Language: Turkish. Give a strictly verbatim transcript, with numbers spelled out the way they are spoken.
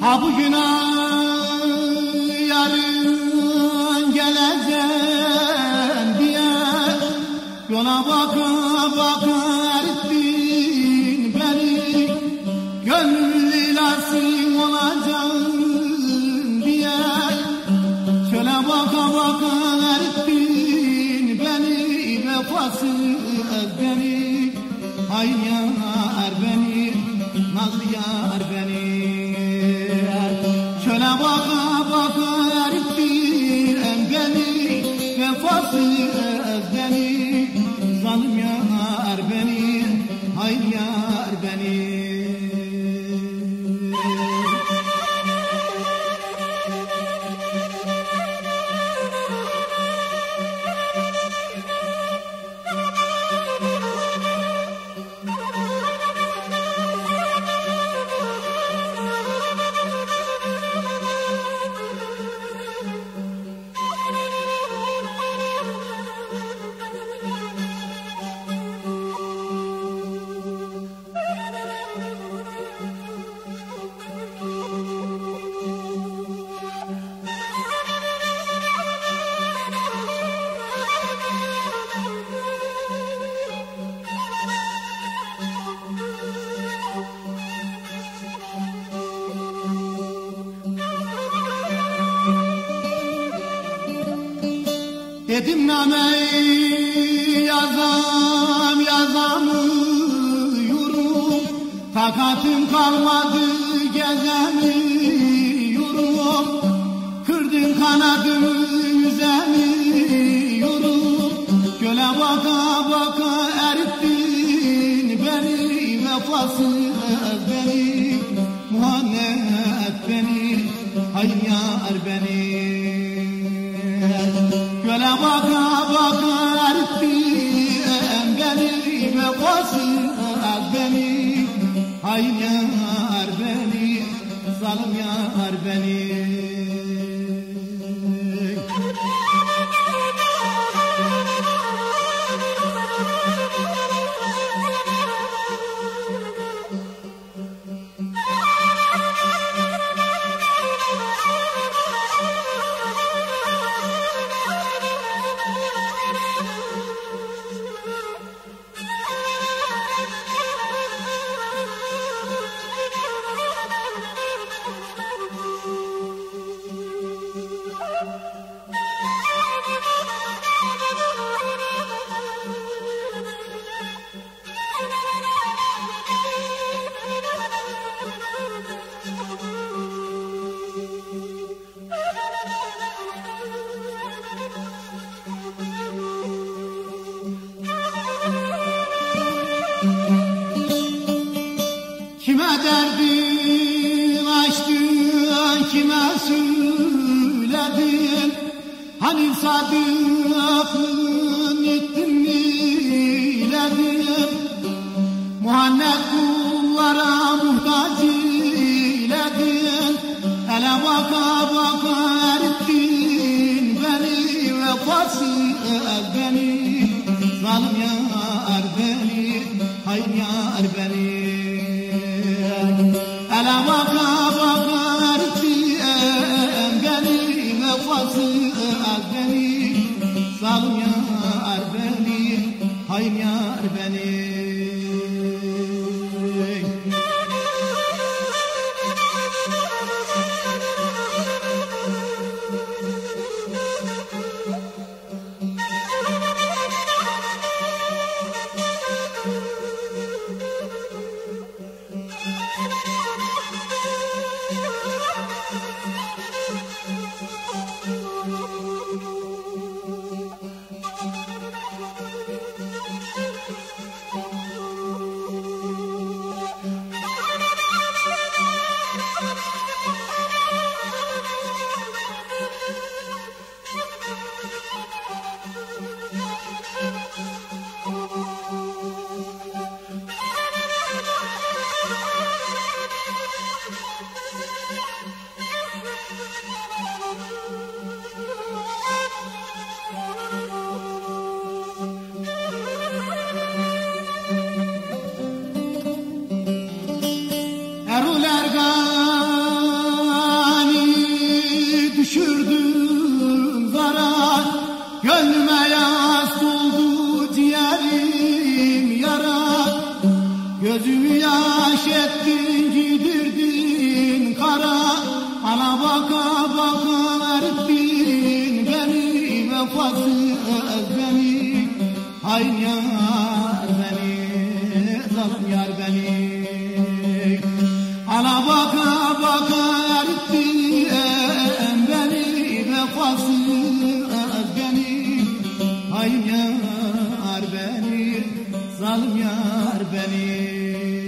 Ha bugüne yarın geleceğim diye yola baka baka erittin beni. Gönül ilasim olacağım diye şöyle baka baka erittin beni. Vefasız beni, ay yar beni, nazlı yar beni. Şöyle baka baka erittin beni, vefasız beni, zalim yar beni, ay yar beni. Dedim nameyi yazam yazamıyorum, takatım kalmadı gezemiyorum. Kırdın kanadımı yüzemiyorum, göle baka baka erittin beni. Vefasız beni, Muhammed beni, hayır yar beni. Göle baka baka erittin beni, vefasız beni, hain yar beni, zalim yar beni. Kime derdin açtın, kime söyledin? Hani sadıklığın ettin iledin? Muhammed kullara muhtaç iledin. Ele baka baka erittin beni, vefasız beni, zalim yar beni, hain yar beni. Ele baka baka erittin beni, vefasız beni, zalim yar beni, hain yar beni. baka baka ettin beni, vefasız beni. Hain yar beni, zalim yar beni. Ana baka baka ettin beni, vefasız beni. Hain yar beni, zalim yar beni.